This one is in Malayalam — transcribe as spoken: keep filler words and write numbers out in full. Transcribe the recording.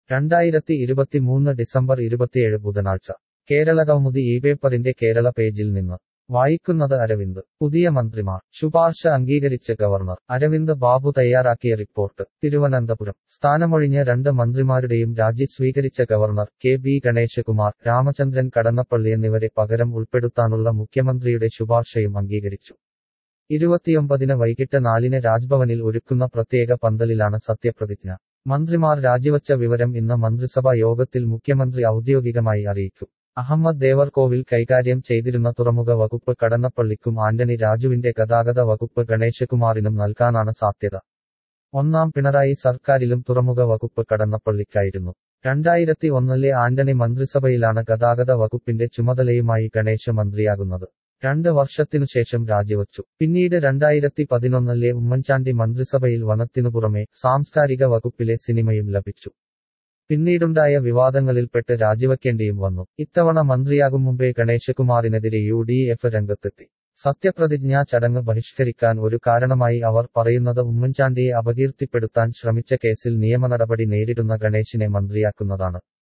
രണ്ടായിരത്തി ഇരുപത്തിമൂന്ന് ഡിസംബർ ഇരുപത്തിയേഴ് ബുധനാഴ്ച കേരളകൗമുദി ഈ പേപ്പറിന്റെ കേരള പേജിൽ നിന്ന് വായിക്കുന്നത് അരവിന്ദ്. പുതിയ മന്ത്രിമാർ ശുപാർശ അംഗീകരിച്ച് ഗവർണർ. അരവിന്ദ് ബാബു തയ്യാറാക്കിയ റിപ്പോർട്ട്. തിരുവനന്തപുരം സ്ഥാനമൊഴിഞ്ഞ രണ്ട് മന്ത്രിമാരുടെയും രാജി സ്വീകരിച്ച governor K B Ganeshkumar, Ramachandran Kadannappally എന്നിവരെ പകരം ഉൾപ്പെടുത്താനുള്ള മുഖ്യമന്ത്രിയുടെ ശുപാർശയും അംഗീകരിച്ചു. ഇരുപത്തിയൊമ്പതിന് വൈകിട്ട് നാലിന് രാജ്ഭവനിൽ ഒരുക്കുന്ന പ്രത്യേക പന്തലിലാണ് സത്യപ്രതിജ്ഞ. മന്ത്രിമാർ രാജിവച്ച വിവരം ഇന്ന് മന്ത്രിസഭാ യോഗത്തിൽ മുഖ്യമന്ത്രി ഔദ്യോഗികമായി അറിയിക്കും. അഹമ്മദ് ദേവർകോവിൽ കൈകാര്യം ചെയ്തിരുന്ന തുറമുഖ വകുപ്പ് കടന്നപ്പള്ളിക്കും ആന്റണി രാജുവിന്റെ ഗതാഗത വകുപ്പ് ഗണേശകുമാറിനും നൽകാനാണ് സാധ്യത. ഒന്നാം പിണറായി സർക്കാരിലും തുറമുഖ വകുപ്പ് കടന്നപ്പള്ളിക്കായിരുന്നു. രണ്ടായിരത്തി ഒന്നിലെ ആന്റണി മന്ത്രിസഭയിലാണ് ഗതാഗത വകുപ്പിന്റെ ചുമതലയുമായി ഗണേശ മന്ത്രിയാകുന്നത്. രണ്ട് വർഷത്തിനുശേഷം രാജിവച്ചു. പിന്നീട് രണ്ടായിരത്തി പതിനൊന്നിലെ ഉമ്മൻചാണ്ടി മന്ത്രിസഭയിൽ വനത്തിനു പുറമെ സാംസ്കാരിക വകുപ്പിലെ സിനിമയും ലഭിച്ചു. പിന്നീടുണ്ടായ വിവാദങ്ങളിൽപ്പെട്ട് രാജിവയ്ക്കേണ്ടിയും വന്നു. ഇത്തവണ മന്ത്രിയാകും മുമ്പേ ഗണേശകുമാറിനെതിരെ യു ഡി എഫ് രംഗത്തെത്തി. സത്യപ്രതിജ്ഞാ ചടങ്ങ് ബഹിഷ്കരിക്കാൻ ഒരു കാരണമായി അവർ പറയുന്നത് ഉമ്മൻചാണ്ടിയെ അപകീർത്തിപ്പെടുത്താൻ ശ്രമിച്ച കേസിൽ നിയമനടപടി നേരിടുന്ന ഗണേശിനെ മന്ത്രിയാക്കുന്നതാണ്.